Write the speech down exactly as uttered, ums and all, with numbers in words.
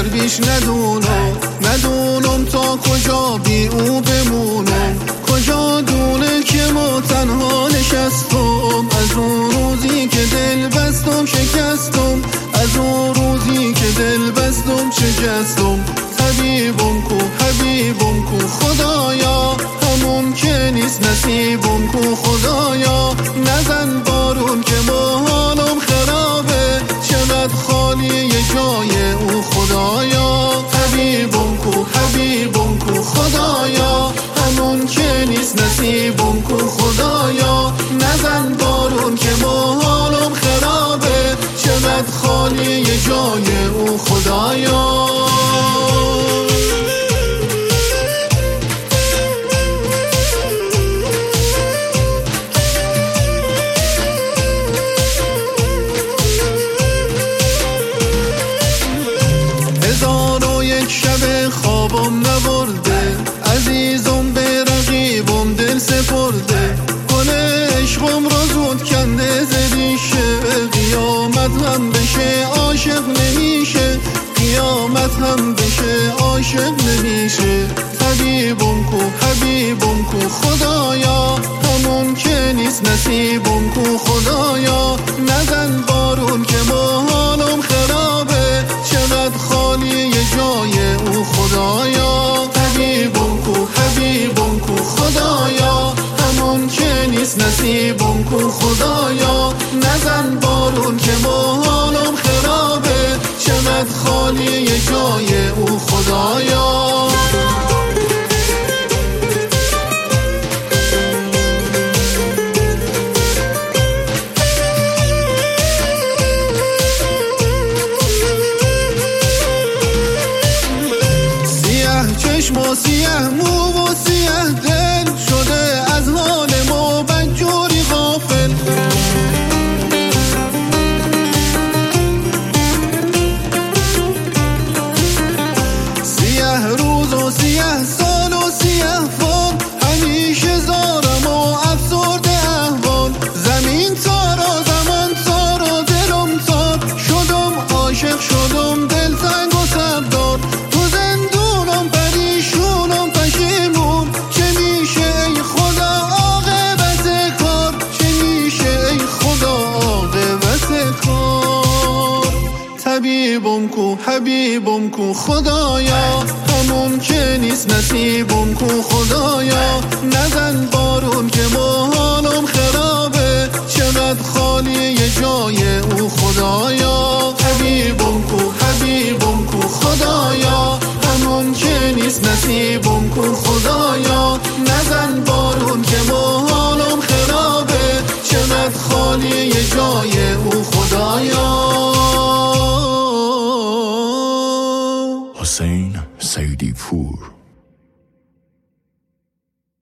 بیش ندونم، ندونم تا کجا بی او بمونم. کجا دونه که ما تنها نشستم، از اون روزی که دل بستم شکستم، از اون روزی که دل بستم شکستم. حبیبم کو حبیبم کو خدایا، همون که نیست نصیبم کو خدایا. نزن بارون که ما حالم خرابه، چقدر خالی جای او خدایا. حبیبم کو حبیبم کو خدایا، همون که نیست نصیبم کو خدایا. نزن بارون که ما حالم خرابه، چقدر خالی جای او خدایا. هزار و یک شب خوابم نبرده، عزیزم به رقیبم دل سپرده. گل عشقم را زود کنده زدیشه، قیامت هم بشه عاشق نمیشه، قیامت هم بشه عاشق نمیشه. حبیبم کو حبیبم کو خدایا، همون که نیست نصیبم کو خدایا. نزن بارون که ما حالم خرابه، چقدر خالی جای او خدایا. حبیبم کو حبیبم کو خدایا، همون که نیست نصیبم کو خدایا. نزن بارون که ما حالم خرابه، چقدر خالی جای او خدایا. چشم و سیه مو و سیه دل، شده از حال ما بدجوری غافل. سیه روز و سیه سال و سیه فال، همیشه زارم و افسرده احوال. زمین تارا زمان تارا دلم تار، شدم عاشق شدم دلتنگ و تبدار. حبیبم کو حبیبم کو خدایا، همون که نیست نصیبم کو خدایا. نزن بارون که ما حالم خرابه، چقدر خالی جای او خدایا. حبیبم کو حبیبم کو خدایا، همون که نیست نصیبم کو خدایا. نزن بارون که ما حالم خرابه، چقدر خالی جای او خدایا. حسین سیدی پور